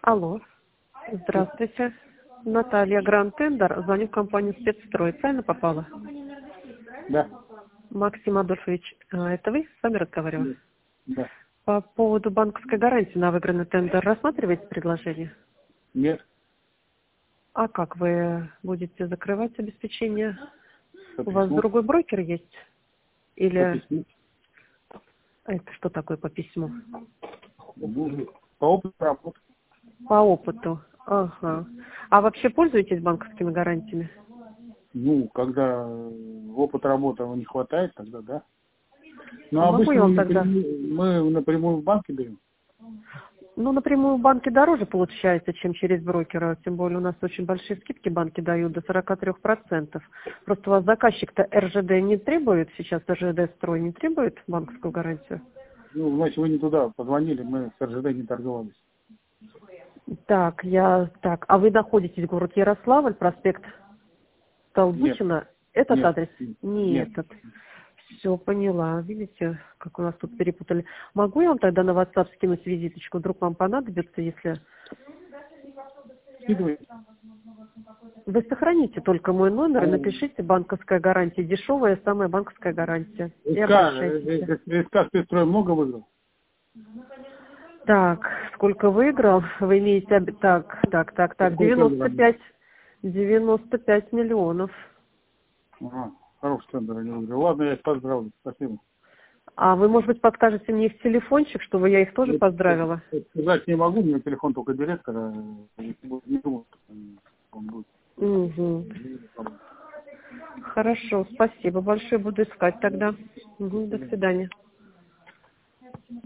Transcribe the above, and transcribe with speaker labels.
Speaker 1: Алло, здравствуйте. Наталья Гранд Тендер, звоню в компанию «Спецстрой». Правильно попала?
Speaker 2: Да.
Speaker 1: Максим Адольфович, это вы с вами разговаривали?
Speaker 2: Да.
Speaker 1: По поводу банковской гарантии на выигранный тендер рассматриваете предложение?
Speaker 2: Нет.
Speaker 1: А как вы будете закрывать обеспечение?
Speaker 2: По
Speaker 1: У вас
Speaker 2: письму.
Speaker 1: другой брокер есть?
Speaker 2: По
Speaker 1: Или
Speaker 2: письму.
Speaker 1: это что такое по письму?
Speaker 2: Ну, по опыту работы.
Speaker 1: По опыту. Ага. А вообще пользуетесь банковскими гарантиями?
Speaker 2: Ну, когда опыт работы не хватает, тогда да.
Speaker 1: А
Speaker 2: Но
Speaker 1: могу
Speaker 2: обычно
Speaker 1: я вам тогда?
Speaker 2: мы напрямую в банке даем.
Speaker 1: Ну, напрямую в банке дороже получается, чем через брокера. Тем более у нас очень большие скидки банки дают до 43%. Просто у вас заказчик-то РЖД не требует, сейчас РЖД строй не требует банковскую гарантию?
Speaker 2: Ну, значит, вы не туда позвонили, мы с РЖД не торговались.
Speaker 1: Так, а вы находитесь в город Ярославль, проспект
Speaker 2: Нет,
Speaker 1: Толбухина? Этот
Speaker 2: нет,
Speaker 1: адрес? Не
Speaker 2: нет.
Speaker 1: этот. Все, поняла. Видите, как у нас тут перепутали. Могу я вам тогда на WhatsApp скинуть визиточку? Вдруг вам понадобится, если...
Speaker 2: Скидывайте.
Speaker 1: Вы сохраните только мой номер и напишите «банковская гарантия». Дешевая самая банковская гарантия. И обращайтесь.
Speaker 2: СК «Спецстрой» много выиграл?
Speaker 1: Так, сколько выиграл? Вы имеете... Так,
Speaker 2: Сколько выиграли?
Speaker 1: 95 миллионов.
Speaker 2: Ага, хороший тендер они выиграли. Ладно, я их поздравлю. Спасибо.
Speaker 1: А вы, может быть, подскажете мне их телефончик, чтобы я их тоже поздравила?
Speaker 2: Сказать не могу, у меня телефон только директора. Не думаю, что он будет.
Speaker 1: Угу. Хорошо, спасибо большое. Буду искать тогда. Угу, до свидания.